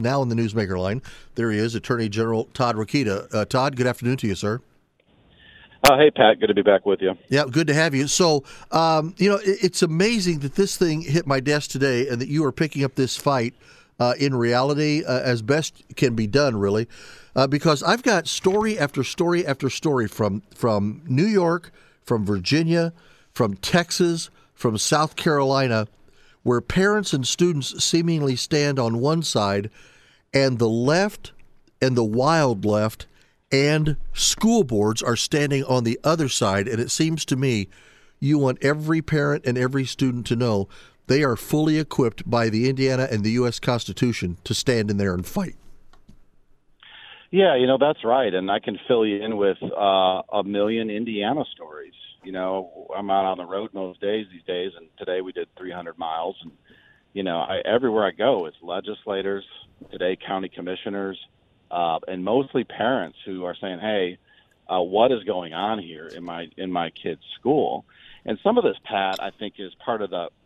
Now on the Newsmaker line, there he is, Attorney General Todd Rokita. Todd, good afternoon to you, sir. Hey, Pat. Good to be back with you. Yeah, good to have you. So, it's amazing that this thing hit my desk today and that you are picking up this fight in reality as best can be done, really, because I've got story after story after story from New York, from Virginia, from Texas, from South Carolina, where parents and students seemingly stand on one side and the left and the wild left and school boards are standing on the other side. And it seems to me you want every parent and every student to know they are fully equipped by the Indiana and the U.S. Constitution to stand in there and fight. Yeah, that's right. And I can fill you in with a million Indiana stories. I'm out on the road most days these days, and today we did 300 miles. And, everywhere I go, it's legislators, today county commissioners, and mostly parents who are saying, hey, what is going on here in my kid's school? And some of this, Pat, I think is part of the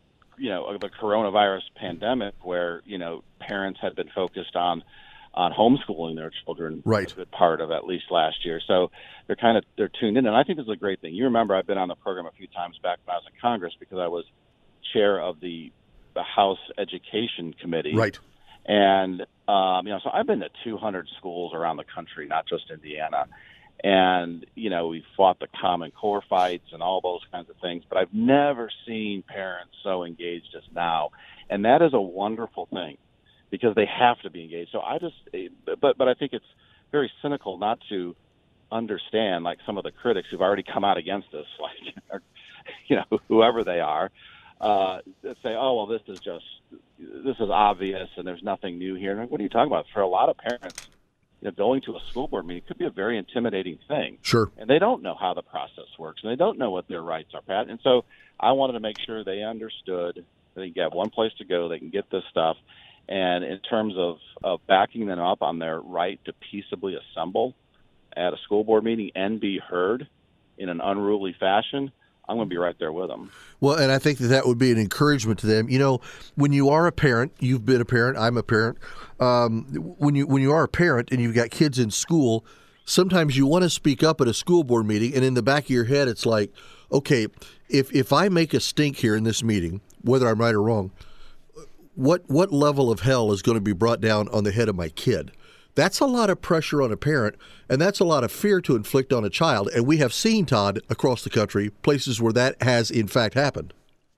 coronavirus pandemic where, parents had been focused on homeschooling their children, right, a good part of at least last year. So they're tuned in. And I think this is a great thing. You remember I've been on the program a few times back when I was in Congress because I was chair of the House Education Committee. Right. And, so I've been to 200 schools around the country, not just Indiana. And, we fought the Common Core fights and all those kinds of things, but I've never seen parents so engaged as now. And that is a wonderful thing because they have to be engaged. So but I think it's very cynical not to understand, like some of the critics who've already come out against us, like, whoever they are, say, oh, well, this is obvious and there's nothing new here. And what are you talking about? For a lot of parents, going to a school board meeting could be a very intimidating thing. Sure. And they don't know how the process works, and they don't know what their rights are, Pat. And so I wanted to make sure they understood that they can have one place to go, they can get this stuff. And in terms of backing them up on their right to peaceably assemble at a school board meeting and be heard in an unruly fashion, I'm going to be right there with them. Well, and I think that would be an encouragement to them. When you are a parent, you've been a parent, I'm a parent. When you are a parent and you've got kids in school, sometimes you want to speak up at a school board meeting, and in the back of your head, it's like, okay, if I make a stink here in this meeting, whether I'm right or wrong, what level of hell is going to be brought down on the head of my kid? That's a lot of pressure on a parent, and that's a lot of fear to inflict on a child. And we have seen, Todd, across the country, places where that has, in fact, happened.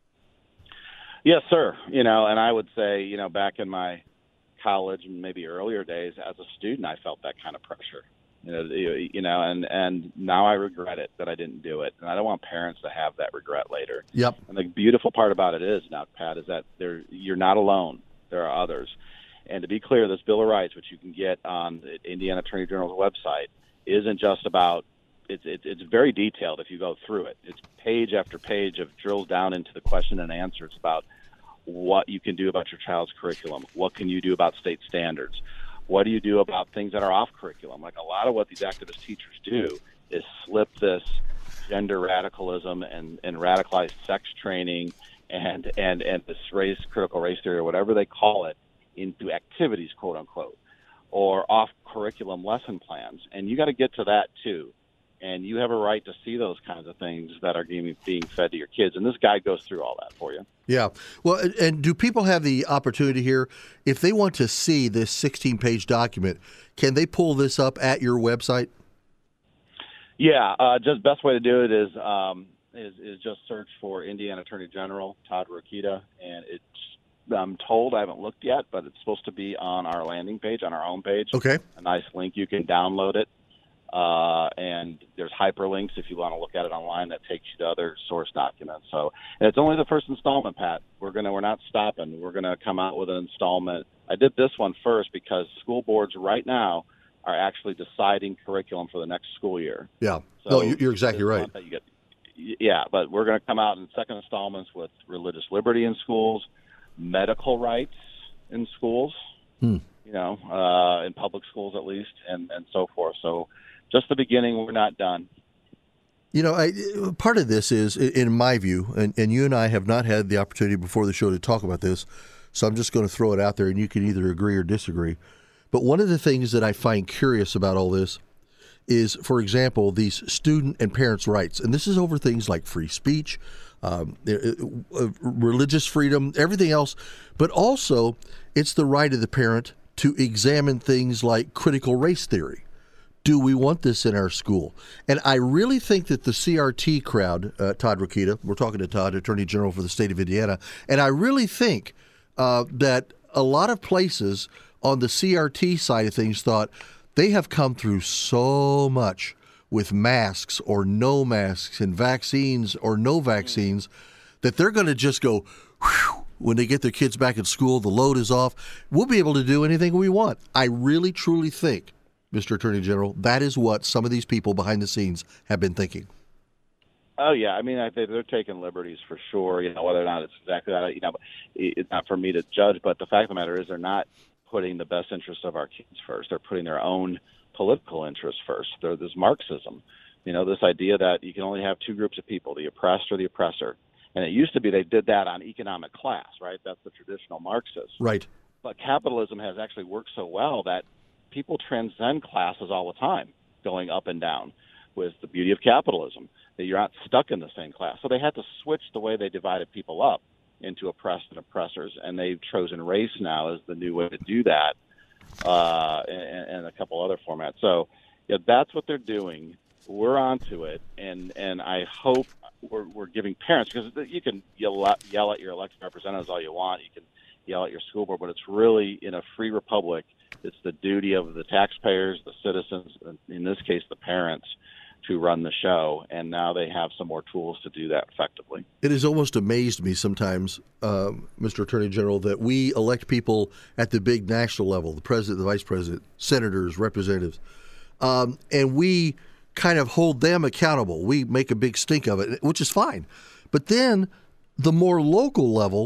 Yes, sir. And I would say, back in my college and maybe earlier days as a student, I felt that kind of pressure. And now I regret it that I didn't do it. And I don't want parents to have that regret later. Yep. And the beautiful part about it is now, Pat, is that you're not alone. There are others. And to be clear, this Bill of Rights, which you can get on the Indiana Attorney General's website, isn't just about it's very detailed if you go through it. It's page after page of drills down into the question and answers about what you can do about your child's curriculum. What can you do about state standards? What do you do about things that are off curriculum? Like a lot of what these activist teachers do is slip this gender radicalism and radicalized sex training and this critical race theory or whatever they call it into activities, quote unquote, or off curriculum lesson plans. And you got to get to that too. And you have a right to see those kinds of things that are being fed to your kids. And this guide goes through all that for you. Yeah. Well, and do people have the opportunity here, if they want to see this 16-page document, can they pull this up at your website? Yeah. Just best way to do it is just search for Indiana Attorney General Todd Rokita, and I'm told, I haven't looked yet, but it's supposed to be on our landing page, on our homepage. Okay. A nice link. You can download it. And there's hyperlinks if you want to look at it online that takes you to other source documents. So, and it's only the first installment, Pat. We're not stopping. We're going to come out with an installment. I did this one first because school boards right now are actually deciding curriculum for the next school year. Yeah. So no, you're exactly right. Yeah, but we're going to come out in second installments with religious liberty in schools, medical rights in schools, in public schools at least, and so forth. So just the beginning. We're not done. Part of this is, in my view, and you and I have not had the opportunity before the show to talk about this, So I'm just going to throw it out there, and you can either agree or disagree. But one of the things that I find curious about all this is, for example, these student and parents' rights. And this is over things like free speech, religious freedom, everything else. But also, it's the right of the parent to examine things like critical race theory. Do we want this in our school? And I really think that the CRT crowd, Todd Rokita, we're talking to Todd, Attorney General for the state of Indiana, and I really think that a lot of places on the CRT side of things thought they have come through so much with masks or no masks and vaccines or no vaccines that they're going to just go, whew, when they get their kids back in school, the load is off. We'll be able to do anything we want. I really, truly think, Mr. Attorney General, that is what some of these people behind the scenes have been thinking. Oh, yeah. I mean, I think they're taking liberties for sure, whether or not it's exactly that, it's not for me to judge. But the fact of the matter is they're not putting the best interests of our kids first. They're putting their own political interests first. They're this Marxism, this idea that you can only have two groups of people, the oppressed or the oppressor. And it used to be they did that on economic class, right? That's the traditional Marxist. Right. But capitalism has actually worked so well that people transcend classes all the time, going up and down with the beauty of capitalism, that you're not stuck in the same class. So they had to switch the way they divided people up into oppressed and oppressors, and they've chosen race now as the new way to do that, and a couple other formats. So that's what they're doing. We're onto it, and I hope we're giving parents, because you can yell at your elected representatives all you want, you can yell at your school board, but it's really, in a free republic, it's the duty of the taxpayers, the citizens, in this case the parents, to run the show, and now they have some more tools to do that effectively. It has almost amazed me sometimes, Mr. Attorney General, that we elect people at the big national level, the president, the vice president, senators, representatives, and we kind of hold them accountable. We make a big stink of it, which is fine. But then the more local level,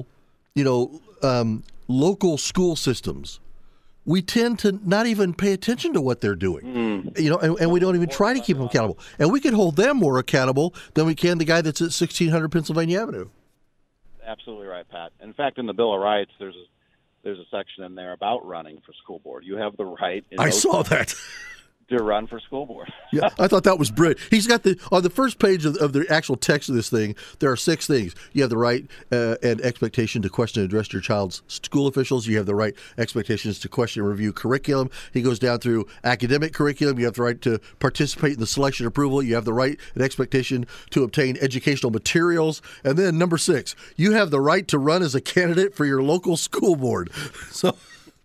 local school systems, we tend to not even pay attention to what they're doing, and we don't even try to keep them accountable. And we can hold them more accountable than we can the guy that's at 1600 Pennsylvania Avenue. Absolutely right, Pat. In fact, in the Bill of Rights, there's a section in there about running for school board. You have the right. I saw that. To run for school board. Yeah, I thought that was brilliant. He's got on the first page of the actual text of this thing, there are 6 things. You have the right and expectation to question and address your child's school officials. You have the right expectations to question and review curriculum. He goes down through academic curriculum. You have the right to participate in the selection approval. You have the right and expectation to obtain educational materials. And then number 6, you have the right to run as a candidate for your local school board. So,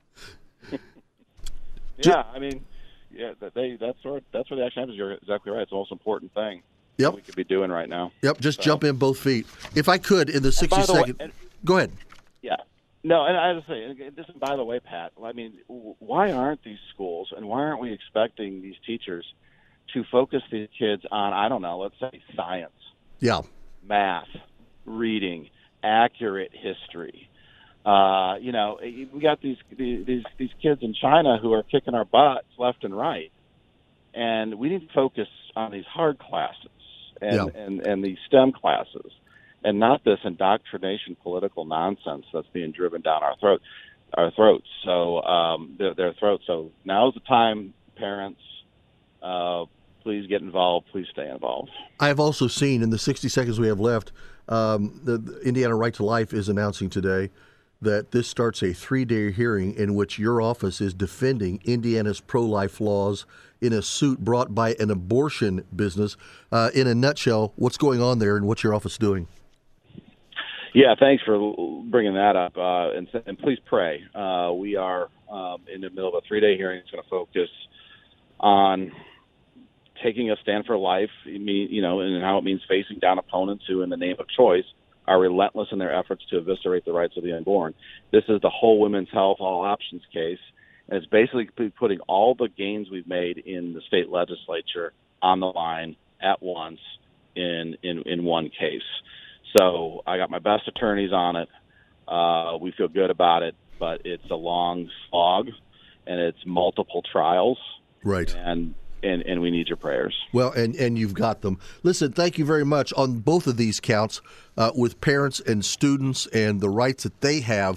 yeah, I mean, yeah, that's where the action happens. You're exactly right. It's the most important thing we could be doing right now. Yep, just jump in both feet. If I could, in the 60 seconds. Go ahead. Yeah. No, and I have to say, this, by the way, Pat, I mean, why aren't these schools, and why aren't we expecting these teachers to focus these kids on, I don't know, let's say science, math, reading, accurate history? We got these kids in China who are kicking our butts left and right, and we need to focus on these hard classes and these STEM classes, and not this indoctrination political nonsense that's being driven down our throats. So their throats. So now's the time, parents. Please get involved. Please stay involved. I have also seen, in the 60 seconds we have left, the Indiana Right to Life is announcing today that this starts a 3-day hearing in which your office is defending Indiana's pro-life laws in a suit brought by an abortion business. In a nutshell, what's going on there and what's your office doing? Yeah, thanks for bringing that up. And please pray. We are in the middle of a 3-day hearing. It's going to focus on taking a stand for life, and how it means facing down opponents who, in the name of choice, are relentless in their efforts to eviscerate the rights of the unborn. This is the whole women's health, all options case, and it's basically putting all the gains we've made in the state legislature on the line at once in one case. So I got my best attorneys on it. We feel good about it, but it's a long slog, and it's multiple trials. Right. And we need your prayers. Well, and you've got them. Listen, thank you very much on both of these counts with parents and students and the rights that they have.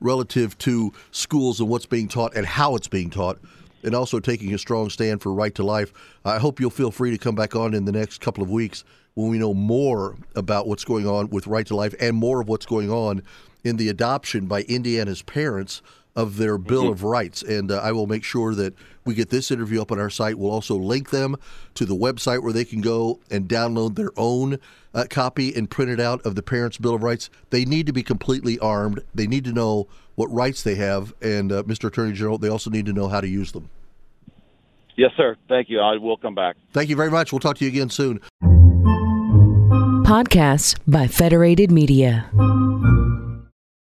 relative to schools and what's being taught and how it's being taught, and also taking a strong stand for right to life. I hope you'll feel free to come back on in the next couple of weeks when we know more about what's going on with right to life and more of what's going on in the adoption by Indiana's parents of their Bill of Rights. And I will make sure that we get this interview up on our site. We'll also link them to the website where they can go and download their own copy and print it out of the Parents' Bill of Rights. They need to be completely armed. They need to know what rights they have. And, Mr. Attorney General, they also need to know how to use them. Yes, sir. Thank you. I will come back. Thank you very much. We'll talk to you again soon. Podcasts by Federated Media.